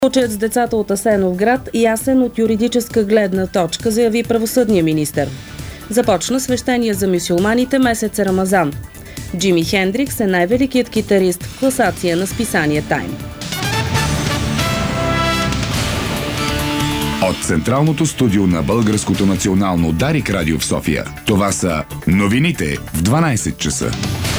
Случаят с децата от Асеновград ясен от юридическа гледна точка, заяви правосъдния министър. Започна свещение за мюсюлманите месец Рамазан. Джими Хендрикс е най-великият китарист в класация на списание Time. От централното студио на Българското национално Дарик радио в София, това са новините в 12 часа.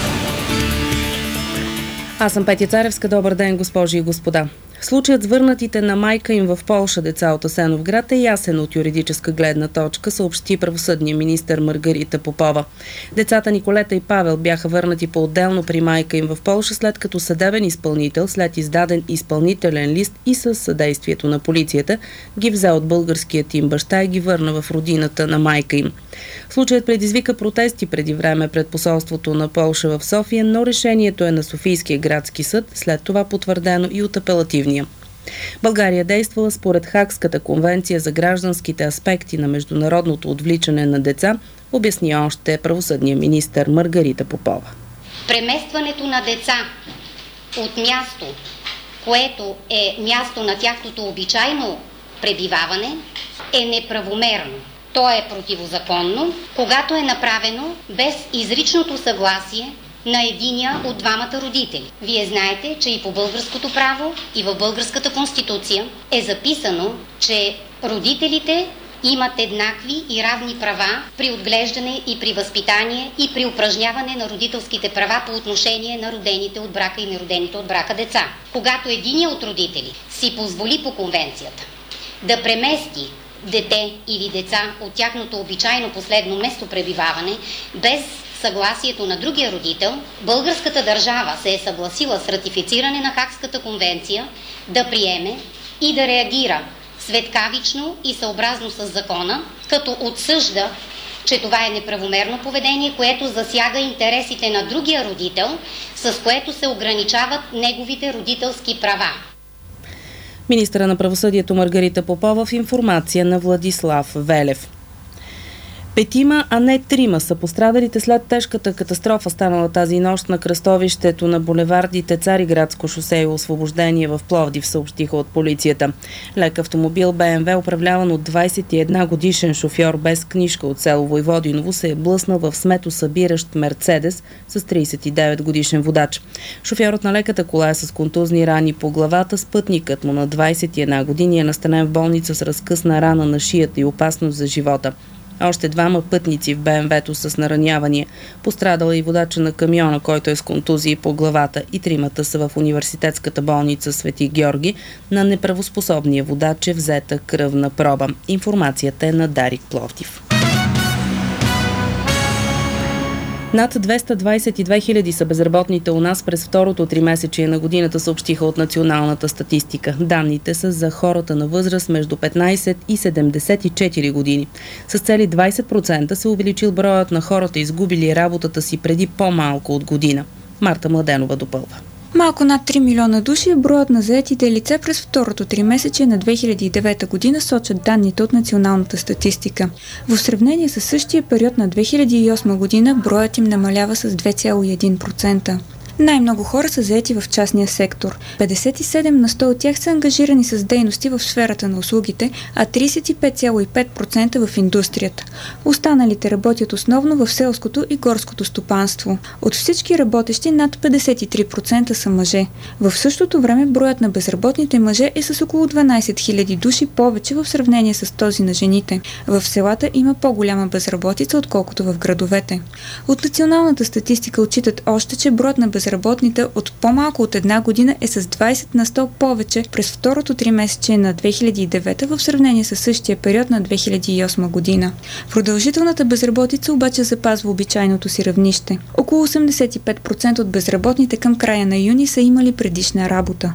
Аз съм Петя Царевска. Добър ден, госпожи и господа. Случаят с върнатите на майка им в Полша деца от Асеновград е ясен от юридическа гледна точка, съобщи правосъдния министър Маргарита Попова. Децата Николета и Павел бяха върнати по-отделно при майка им в Полша, след като съдебен изпълнител, след издаден изпълнителен лист и със съдействието на полицията, ги взе от българският им баща и ги върна в родината на майка им. Случаят предизвика протести преди време пред посолството на Полша в София, но решението е на Софийския градски съд, след това потвърдено и от апелативния. България действала според Хагската конвенция за гражданските аспекти на международното отвличане на деца, обясни още правосъдния министър Маргарита Попова. Преместването на деца от място, което е място на тяхното обичайно пребиваване, е неправомерно. То е противозаконно, когато е направено без изричното съгласие на единия от двамата родители. Вие знаете, че и по българското право, и в българската конституция е записано, че родителите имат еднакви и равни права при отглеждане и при възпитание и при упражняване на родителските права по отношение на родените от брака и неродените от брака деца. Когато единия от родители си позволи по конвенцията да премести дете или деца от тяхното обичайно последно местопребиваване без съгласието на другия родител, българската държава се е съгласила с ратифициране на Хагската конвенция да приеме и да реагира светкавично и съобразно с закона, като отсъжда, че това е неправомерно поведение, което засяга интересите на другия родител, с което се ограничават неговите родителски права. Министъра на правосъдието Маргарита Попова в информация на Владислав Велев. 5, а не 3 са пострадалите след тежката катастрофа, станала тази нощ на кръстовището на булевардите Цариградско шосе и Освобождение в Пловдив, съобщиха от полицията. Лек автомобил БМВ, управляван от 21 годишен шофьор без книжка от село Войводиново, се е блъснал в сметосъбиращ Мерцедес с 39 годишен водач. Шофьорът на леката кола е с контузни рани по главата, спътникът му на 21 години е настанен в болница с разкъсна рана на шията и опасност за живота. Още 2 пътници в БМВ-то с наранявания. Пострадала и водача на камиона, който е с контузии по главата, и 3 са в университетската болница Свети Георги. На неправоспособния водач е взета кръвна проба. Информацията е на Дарик Пловдив. Над 222 хиляди са безработните у нас през второто тримесечие на годината, съобщиха от националната статистика. Данните са за хората на възраст между 15 и 74 години. С цели 20% се увеличил броят на хората, изгубили работата си преди по-малко от година. Марта Младенова допълва. Малко над 3 милиона души е броят на заетите лица през второто тримесечие на 2009 година, сочат данните от националната статистика. В сравнение с същия период на 2008 година броят им намалява с 2,1%. Най-много хора са заети в частния сектор. 57 на 100 от тях са ангажирани с дейности в сферата на услугите, а 35,5% в индустрията. Останалите работят основно в селското и горското стопанство. От всички работещи над 53% са мъже. В същото време броят на безработните мъже е с около 12 000 души повече в сравнение с този на жените. В селата има по-голяма безработица, отколкото в градовете. От националната статистика отчитат още, че броят на безработните от по-малко от една година е с 20 на 100 повече през второто тримесечие на 2009 в сравнение с същия период на 2008 година. Продължителната безработица обаче запазва обичайното си равнище. Около 85% от безработните към края на юни са имали предишна работа.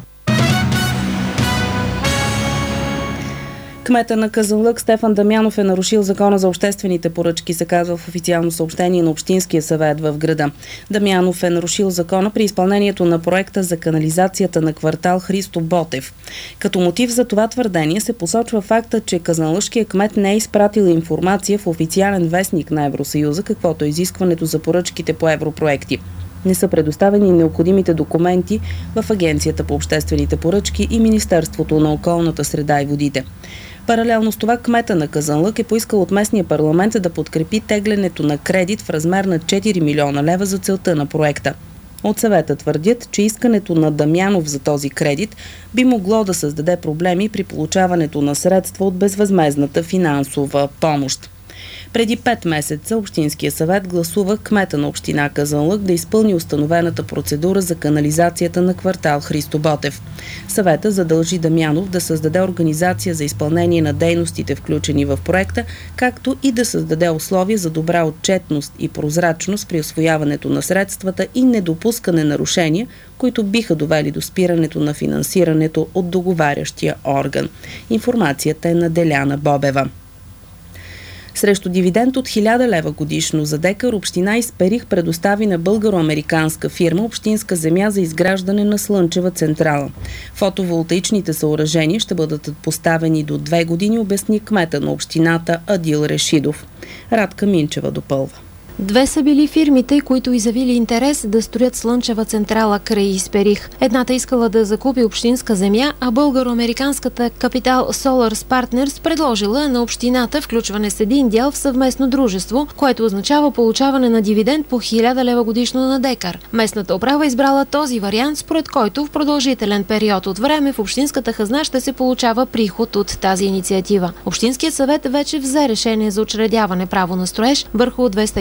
Кмета на Казанлък Стефан Дамянов е нарушил закона за обществените поръчки, се казва в официално съобщение на Общинския съвет в града. Дамянов е нарушил закона при изпълнението на проекта за канализацията на квартал Христо Ботев. Като мотив за това твърдение се посочва факта, че казанлъшкият кмет не е изпратил информация в официален вестник на Евросъюза, каквото е изискването за поръчките по европроекти. Не са предоставени необходимите документи в Агенцията по обществените поръчки и Министерството на околната среда и водите. Паралелно с това кмета на Казанлък е поискал от местния парламент да подкрепи теглянето на кредит в размер на 4 милиона лева за целта на проекта. От съвета твърдят, че искането на Дамянов за този кредит би могло да създаде проблеми при получаването на средства от безвъзмездната финансова помощ. Преди 5 месеца Общинския съвет гласува кмета на община Казанлък да изпълни установената процедура за канализацията на квартал Христо Ботев. Съвета задължи Дамянов да създаде организация за изпълнение на дейностите, включени в проекта, както и да създаде условия за добра отчетност и прозрачност при усвояването на средствата и недопускане нарушения, които биха довели до спирането на финансирането от договарящия орган. Информацията е на Деляна Бобева. Срещу дивиденд от 1000 лева годишно за декар община Исперих предостави на българо-американска фирма общинска земя за изграждане на слънчева централа. Фотоволтаичните съоръжения ще бъдат поставени до 2 години, обясни кмета на общината Адил Решидов. Радка Минчева допълва. 2 са били фирмите, които изявили интерес да строят слънчева централа край Исперих. Едната искала да закупи общинска земя, а българо-американската Capital Solar Partners предложила на общината включване с един дял в съвместно дружество, което означава получаване на дивиденд по 1000 лева годишно на декар. Местната управа избрала този вариант, според който в продължителен период от време в общинската хазна ще се получава приход от тази инициатива. Общинският съвет вече взе решение за учредяване право на строеж върху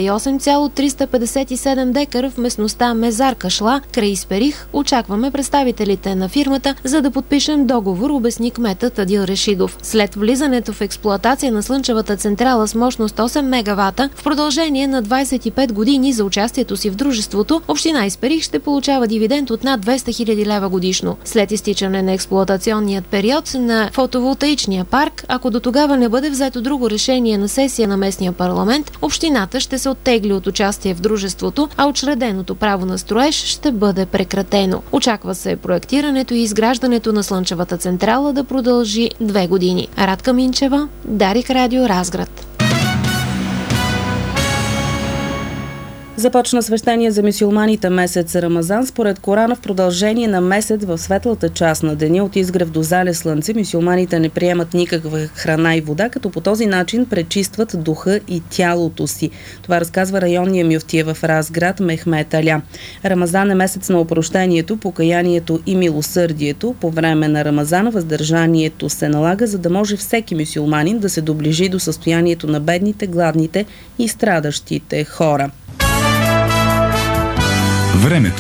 208,357 декара в местността Мезарка Шла, край Исперих. Очакваме представителите на фирмата, за да подпишем договор, обясни кметът Адил Решидов. След влизането в експлоатация на слънчевата централа с мощност 8 мегавата, в продължение на 25 години за участието си в дружеството, община Исперих ще получава дивиденд от над 200 000 лева годишно. След изтичане на експлоатационният период на фотоволтаичния парк, ако до тогава не бъде взето друго решение на сесия на местния парламент, общината ще се оттегли от участие в дружеството, а учреденото право на строеж ще бъде прекратено. Очаква се проектирането и изграждането на слънчевата централа да продължи 2 години. Радка Минчева, Дарик Радио, Разград. Започна свещение за мюсюлманите месец Рамазан. Според Корана в продължение на месец в светлата част на деня от изгрев до залез слънце мюсюлманите не приемат никаква храна и вода, като по този начин пречистват духа и тялото си. Това разказва районния мюфтия в Разград Мехмет Аля. Рамазан е месец на опрощението, покаянието и милосърдието. По време на Рамазан въздържанието се налага, за да може всеки мюсюлманин да се доближи до състоянието на бедните, гладните и страдащите хора. Времето.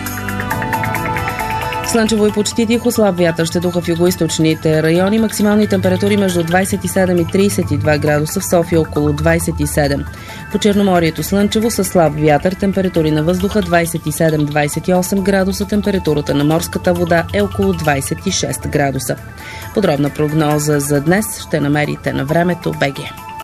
Слънчево и почти тихо, слаб вятър ще духа в югоизточните райони. Максимални температури между 27 и 32 градуса, в София около 27. По Черноморието слънчево със слаб вятър, температури на въздуха 27-28 градуса, температурата на морската вода е около 26 градуса. Подробна прогноза за днес ще намерите на Времето БГ.